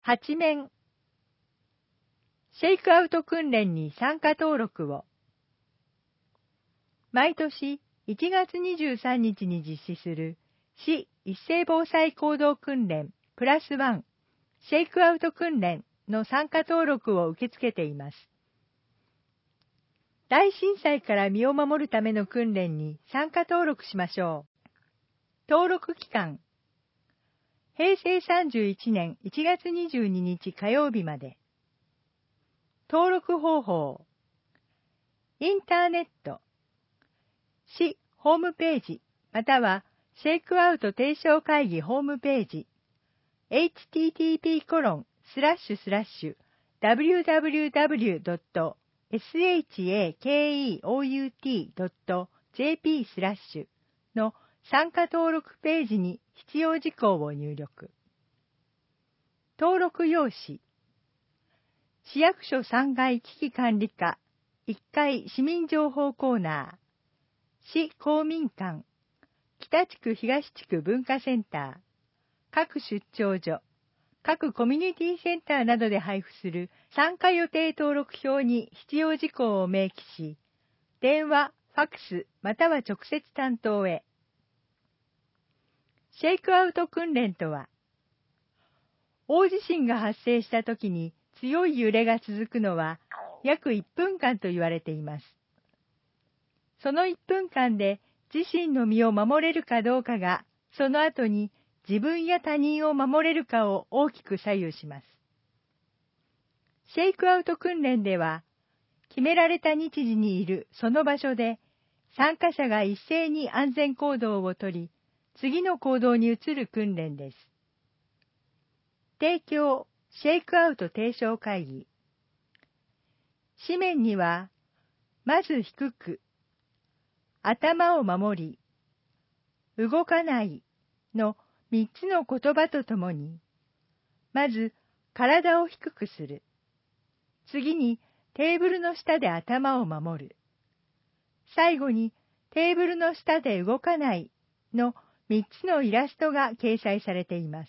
8面。シェイクアウト訓練に参加登録を。毎年1月23日に実施する市一斉防災行動訓練プラス1シェイクアウト訓練の参加登録を受け付けています。大震災から身を守るための訓練に参加登録しましょう。登録期間、平成31年1月22日火曜日まで。登録方法、インターネット、市ホームページまたはシェイクアウト提唱会議ホームページ http://www.shakeout.jp/ の参加登録ページに必要事項を入力。登録用紙、市役所3階危機管理課1階市民情報コーナー、市公民館、北地区東地区文化センター、各出張所、各コミュニティセンターなどで配布する参加予定登録表に必要事項を明記し、電話、ファックスまたは直接担当へ。シェイクアウト訓練とは、大地震が発生したときに強い揺れが続くのは約1分間と言われています。その1分間で自身の身を守れるかどうかが、その後に自分や他人を守れるかを大きく左右します。シェイクアウト訓練では、決められた日時にいるその場所で、参加者が一斉に安全行動をとり、次の行動に移る訓練です。提供、シェイクアウト提唱会議。紙面には、まず低く、頭を守り、動かないの3つの言葉とともに、まず体を低くする。次にテーブルの下で頭を守る。最後にテーブルの下で動かないの3つのイラストが掲載されています。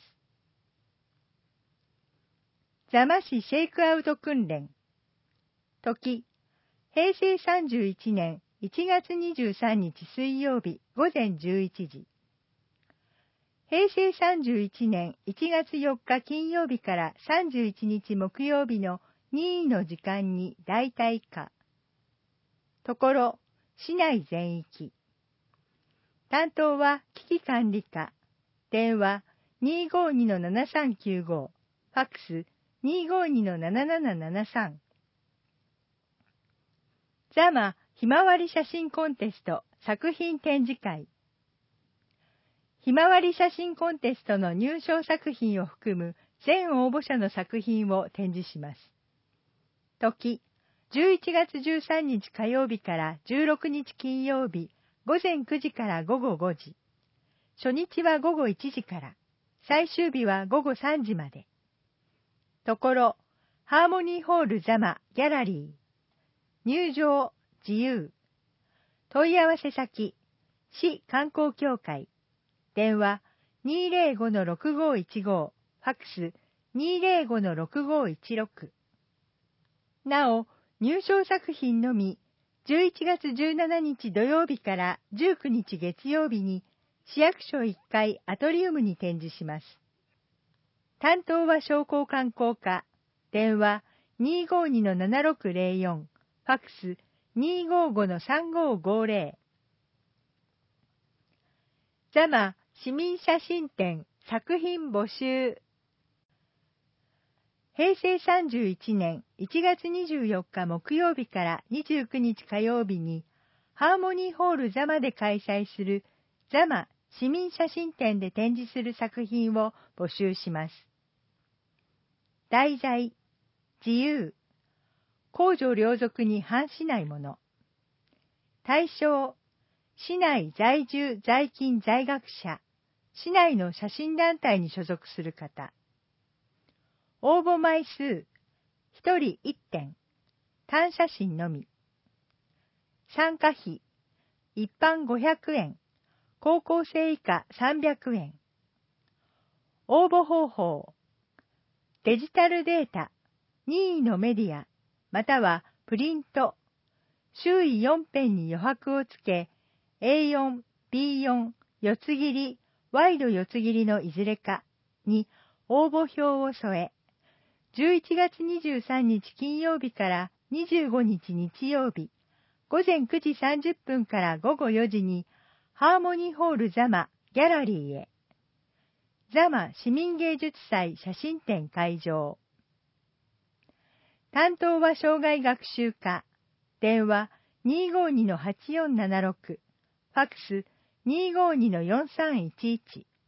座間市シェイクアウト訓練。時、平成31年1月23日水曜日午前11時。平成31年1月4日金曜日から31日木曜日の任意の時間に大体下。ところ、市内全域。担当は危機管理課。電話252-7395。ファックス252-7773。座間ひまわり写真コンテスト作品展示会。ひまわり写真コンテストの入賞作品を含む全応募者の作品を展示します。時、11月13日火曜日から16日金曜日、午前9時から午後5時。初日は午後1時から、最終日は午後3時まで。ところ、ハーモニーホール座間ギャラリー。入場、自由。問い合わせ先、市観光協会。電話205-6515。ファックス205-6516。なお、入賞作品のみ、11月17日土曜日から19日月曜日に、市役所1階アトリウムに展示します。担当は商工観光課。電話252-7604。ファックス255-3550。座間市民写真展作品募集。平成31年1月24日木曜日から29日火曜日にハーモニーホール座間で開催する座間市民写真展で展示する作品を募集します。題材、自由、公序良俗に反しないもの。対象、市内在住在勤在学者、市内の写真団体に所属する方。応募枚数、1人1点、単写真のみ。参加費、一般500円、高校生以下300円。応募方法、 デジタルデータ、任意のメディア、またはプリント、周囲4辺に余白をつけ、A4、B4、四つ切り、ワイド四つ切りのいずれかに応募票を添え、11月23日金曜日から25日日曜日、午前9時30分から午後4時に、ハーモニーホールザマギャラリーへ。ザマ市民芸術祭写真展会場。担当は障害学習課。電話252-8476。ファックス252-4311。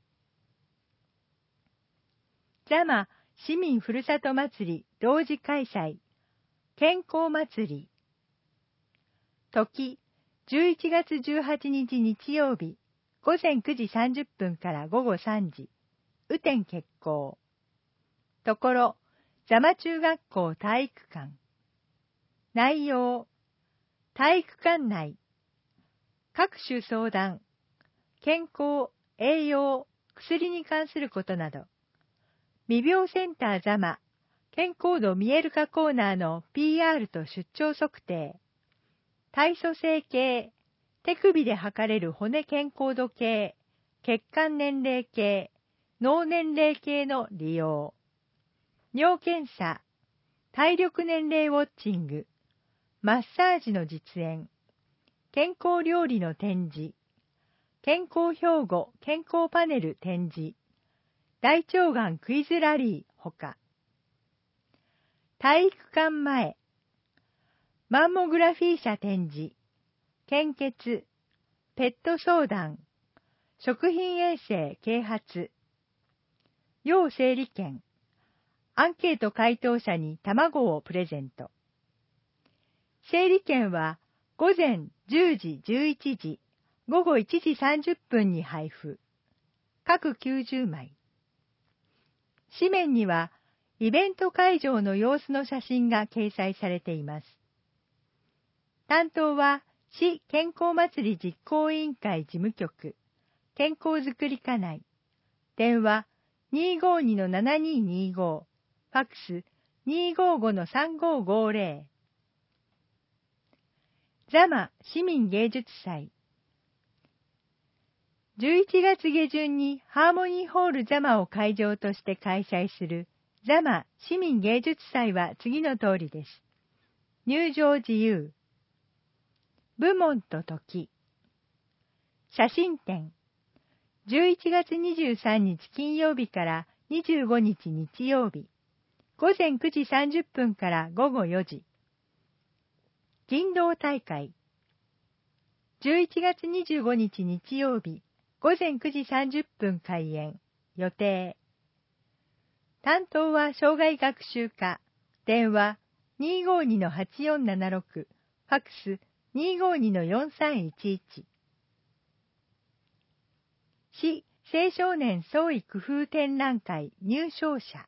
ザマ市民ふるさと祭り同時開催。健康祭り。時、11月18日日曜日、午前9時30分から午後3時。雨天決行。ところ、ザマ中学校体育館。内容、体育館内。各種相談、健康、栄養、薬に関することなど。未病センターザマ、健康度見える化コーナーの PR と出張測定。体組成計、手首で測れる骨健康度計、血管年齢計、脳年齢計の利用。尿検査、体力年齢ウォッチング、マッサージの実演、健康料理の展示、健康標語健康パネル展示、大腸がんクイズラリーほか。体育館前、マンモグラフィー車展示、献血、ペット相談、食品衛生啓発、要整理券、アンケート回答者に卵をプレゼント。整理券は午前10時11時、午後1時30分に配布。各90枚。紙面にはイベント会場の様子の写真が掲載されています。担当は市健康祭り実行委員会事務局、健康づくり課内。電話252-7225、ファックス255-3550。ザマ市民芸術祭。11月下旬にハーモニーホールザマを会場として開催するザマ市民芸術祭は次の通りです。入場自由。部門と時。写真展。11月23日金曜日から25日日曜日。午前9時30分から午後4時。人道大会。11月25日日曜日。午前9時30分開演。予定。担当は障害学習課。電話252-8476。ファックス252-4311。市青少年創意工夫展覧会入賞者。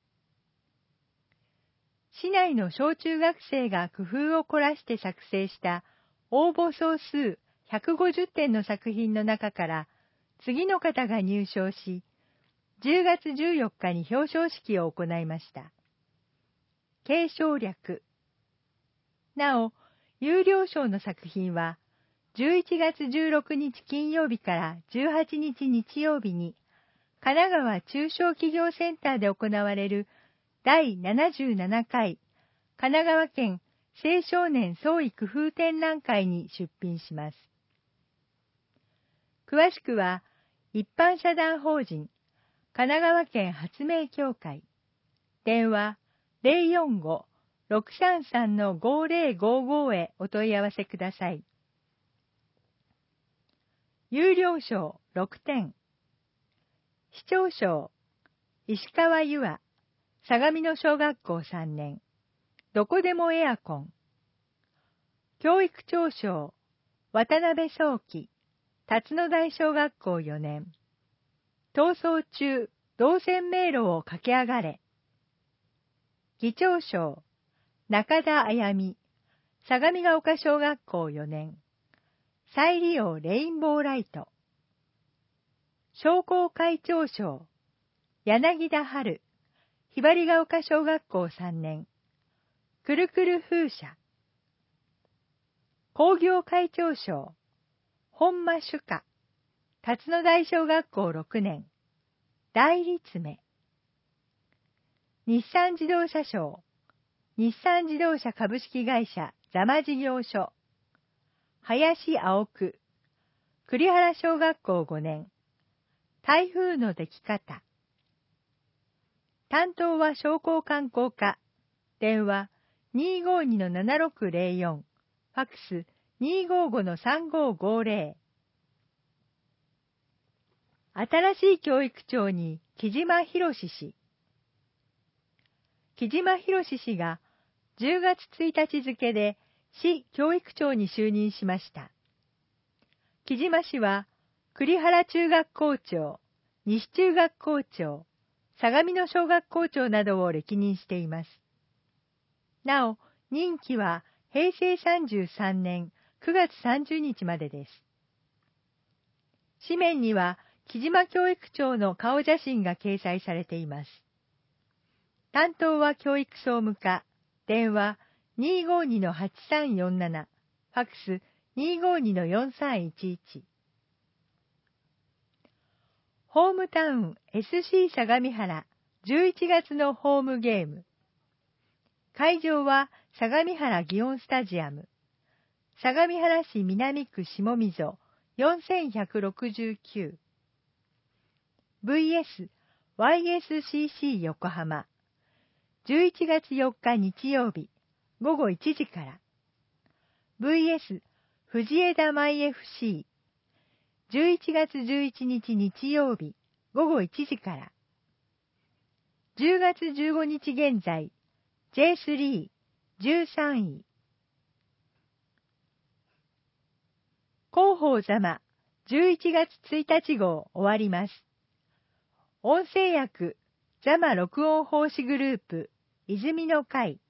市内の小中学生が工夫を凝らして作成した応募総数150点の作品の中から次の方が入賞し、10月14日に表彰式を行いました。継承略。なお、有料賞の作品は、11月16日金曜日から18日日曜日に、神奈川中小企業センターで行われる第77回神奈川県青少年創意工夫展覧会に出品します。詳しくは、一般社団法人神奈川県発明協会、電話045-633-5055へお問い合わせください。有料賞6点。市長賞、石川優愛、相模野小学校3年、どこでもエアコン。教育長賞、渡辺壮樹、辰野台小学校4年、逃走中、動線迷路を駆け上がれ。議長賞、中田彩美、相模が丘小学校4年、再利用レインボーライト。商工会長賞、柳田春、 ひばりが丘小学校3年、くるくる風車。工業会長賞、本間主家、辰野台小学校6年、大立命。日産自動車賞、日産自動車株式会社座間事業所、林青区、栗原小学校5年、台風の出来方。担当は商工観光課、電話252-7604、ファックス255-3550。新しい教育長に木島博氏。木島博氏が10月1日付で市教育長に就任しました。木島氏は栗原中学校長、西中学校長、相模野小学校長などを歴任しています。なお、任期は平成33年9月30日までです。紙面には木島教育長の顔写真が掲載されています。担当は教育総務課、電話252-8347、ファックス252-4311。ホームタウン SC 相模原11月のホームゲーム。会場は相模原祇園スタジアム。相模原市南区下溝4169。VS YSCC 横浜。11月4日日曜日午後1時から。VS 藤枝舞 FC。11月11日日曜日午後1時から。10月15日現在 J3 13位。広報座間11月1日号終わります。音声訳座間録音奉仕グループ泉の会